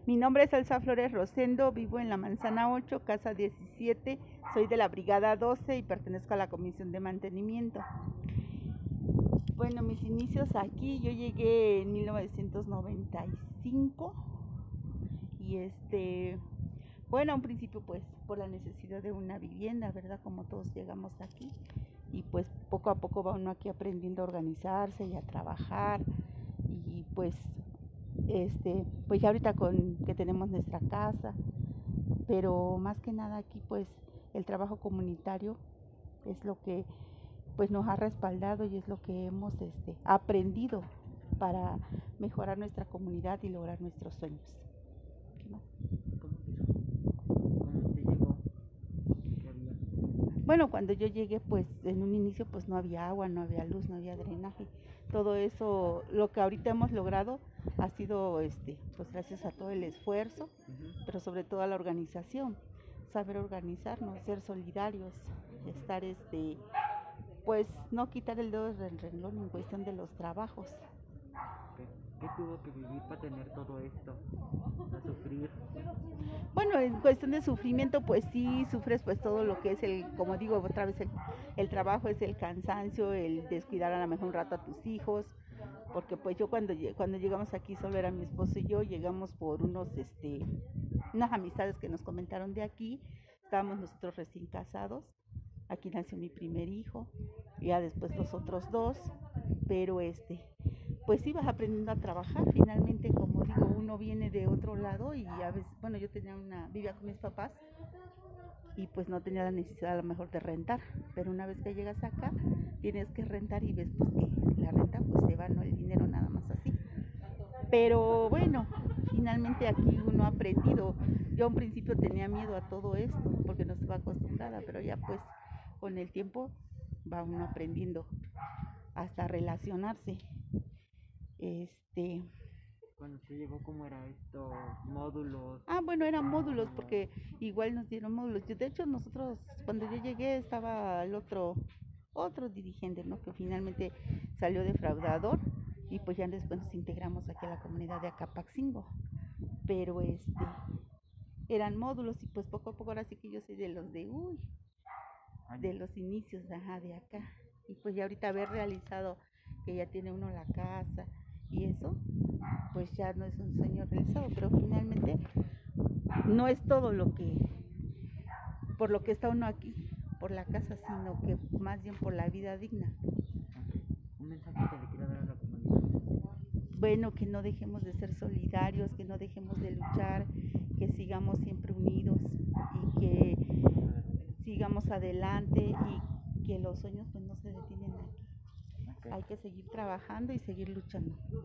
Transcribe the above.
Mi nombre es Elsa Flores Rosendo, vivo en la Manzana 8, casa 17, soy de la Brigada 12 y pertenezco a la Comisión de Mantenimiento. Bueno, mis inicios aquí, yo llegué en 1995 y bueno, a un principio pues por la necesidad de una vivienda, ¿verdad? Como todos llegamos aquí y pues poco a poco va uno aquí aprendiendo a organizarse y a trabajar y pues ya ahorita con que tenemos nuestra casa, pero más que nada aquí pues el trabajo comunitario es lo que pues nos ha respaldado y es lo que hemos aprendido para mejorar nuestra comunidad y lograr nuestros sueños. ¿Qué más? ¿Cómo te llegó? ¿Qué había? Bueno, cuando yo llegué pues en un inicio pues no había agua, no había luz, no había drenaje. Todo eso, lo que ahorita hemos logrado ha sido pues gracias a todo el esfuerzo, pero sobre todo a la organización, saber organizarnos, ser solidarios, estar pues no quitar el dedo del renglón en cuestión de los trabajos. ¿Qué tuvo que vivir para tener todo esto? ¿A sufrir? Bueno, en cuestión de sufrimiento, pues sí sufres pues todo lo que es como digo otra vez, el trabajo es el cansancio, el descuidar a lo mejor un rato a tus hijos, porque pues yo cuando llegamos aquí solo era mi esposo y yo, llegamos por unas amistades que nos comentaron de aquí, estábamos nosotros recién casados, aquí nació mi primer hijo, ya después los otros dos, pero pues ibas aprendiendo a trabajar, finalmente como digo, uno viene de otro lado y a veces, bueno, yo vivía con mis papás y pues no tenía la necesidad a lo mejor de rentar, pero una vez que llegas acá tienes que rentar y ves pues que la renta pues se va, no el dinero nada más así, pero bueno, finalmente aquí uno ha aprendido. Yo a un principio tenía miedo a todo esto porque no estaba acostumbrada, pero ya pues con el tiempo va uno aprendiendo hasta relacionarse. Cuando usted llegó, ¿cómo era esto? ¿Módulos? Bueno, eran módulos porque igual nos dieron módulos. De hecho, nosotros, cuando yo llegué, estaba el otro dirigente, ¿no? Que finalmente salió defraudador y pues ya después nos integramos aquí a la comunidad de Acapaxingo. Pero eran módulos y pues poco a poco ahora sí que yo soy de los de los inicios, ajá, de acá. Y pues ya ahorita haber realizado que ya tiene uno la casa y eso, pues ya no es un sueño realizado, pero finalmente no es todo por lo que está uno aquí, por la casa, sino que más bien por la vida digna. ¿Un mensaje que le quiera dar a la comunidad? Bueno, que no dejemos de ser solidarios, que no dejemos de luchar, que sigamos siempre unidos y que sigamos adelante y que los sueños pues no se detienen aquí. Hay que seguir trabajando y seguir luchando.